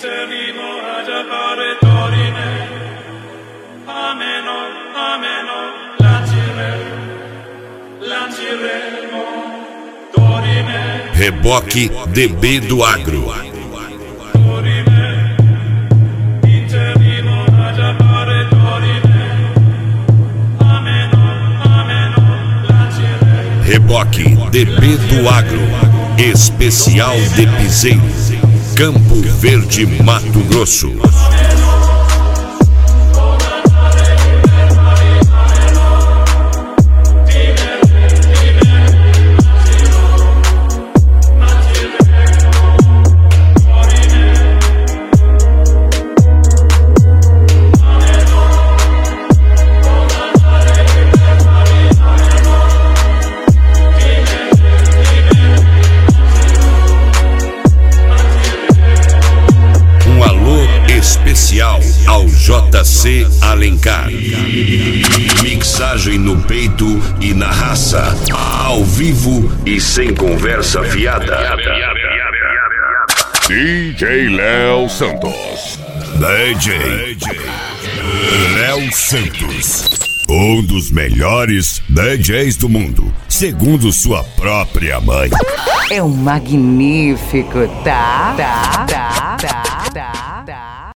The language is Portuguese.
Reboque DB do Agro. Reboque DB do Agro, especial de Piseiro, Campo Verde, Mato Grosso. Especial ao JC Alencar. Mixagem no peito e na raça, ao vivo e sem conversa fiada. DJ Léo Santos. DJ Léo Santos, um dos melhores DJs do mundo, segundo sua própria mãe. É um magnífico, tá?